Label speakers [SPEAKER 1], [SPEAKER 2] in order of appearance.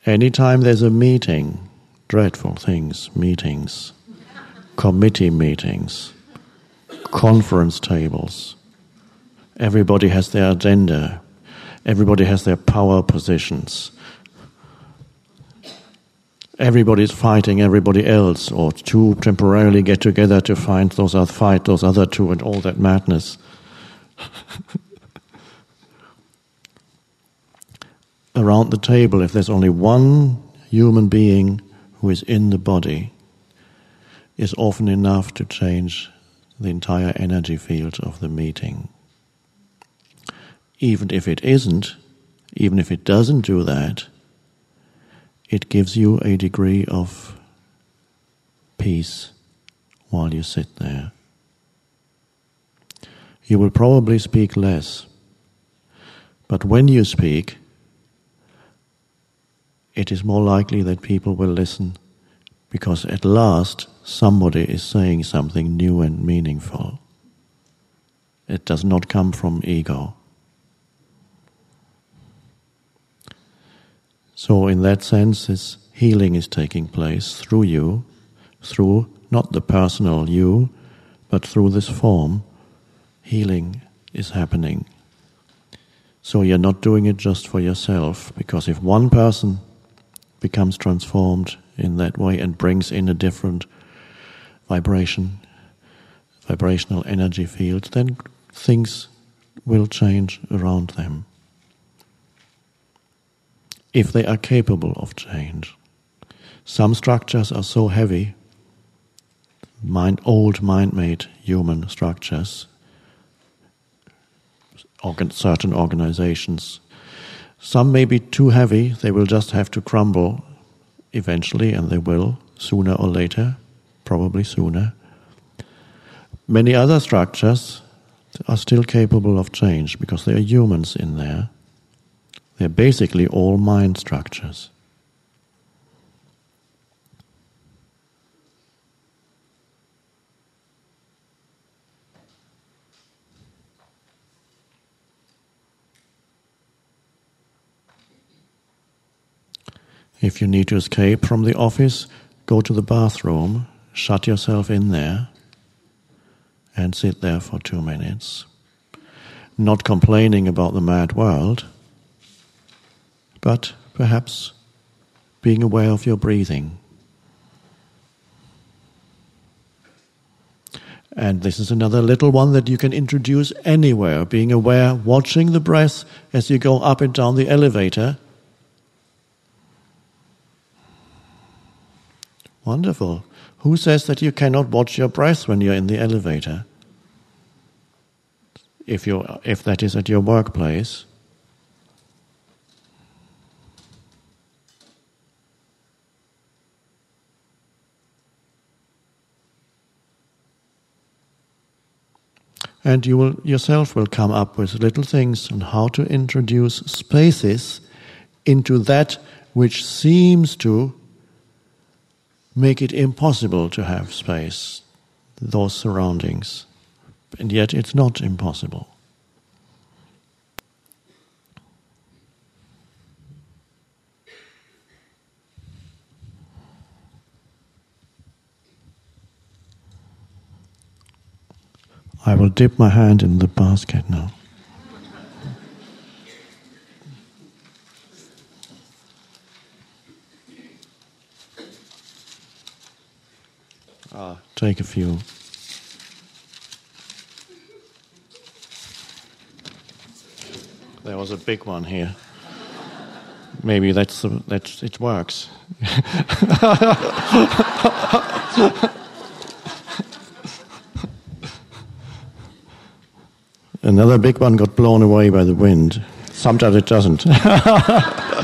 [SPEAKER 1] Anytime there's a meeting, dreadful things, meetings, committee meetings, conference tables, everybody has their agenda, everybody has their power positions, everybody's fighting everybody else, or two temporarily get together to fight those other two, and all that madness. Around the table, if there's only one human being who is in the body, is often enough to change the entire energy field of the meeting. Even if it isn't, even if it doesn't do that, it gives you a degree of peace while you sit there. You will probably speak less, but when you speak, it is more likely that people will listen, because at last somebody is saying something new and meaningful. It does not come from ego. So in that sense, this healing is taking place through you, through not the personal you, but through this form. Healing is happening. So you're not doing it just for yourself, because if one person becomes transformed in that way and brings in a different vibrational energy field, then things will change around them, if they are capable of change. Some structures are so heavy, old mind-made human structures, certain organizations. Some may be too heavy, they will just have to crumble eventually, and they will, sooner or later, probably sooner. Many other structures are still capable of change, because there are humans in there. They're basically all mind structures. If you need to escape from the office, go to the bathroom, shut yourself in there, and sit there for 2 minutes. Not complaining about the mad world, but perhaps being aware of your breathing. And this is another little one that you can introduce anywhere, being aware, watching the breath as you go up and down the elevator. Wonderful. Who says that you cannot watch your breath when you're in the elevator? If that is at your workplace. And you will yourself will come up with little things on how to introduce spaces into that which seems to make it impossible to have space, those surroundings. And yet it's not impossible. I will dip my hand in the basket now. Take a few. There was a big one here. Maybe it works. Another big one got blown away by the wind. Sometimes it doesn't.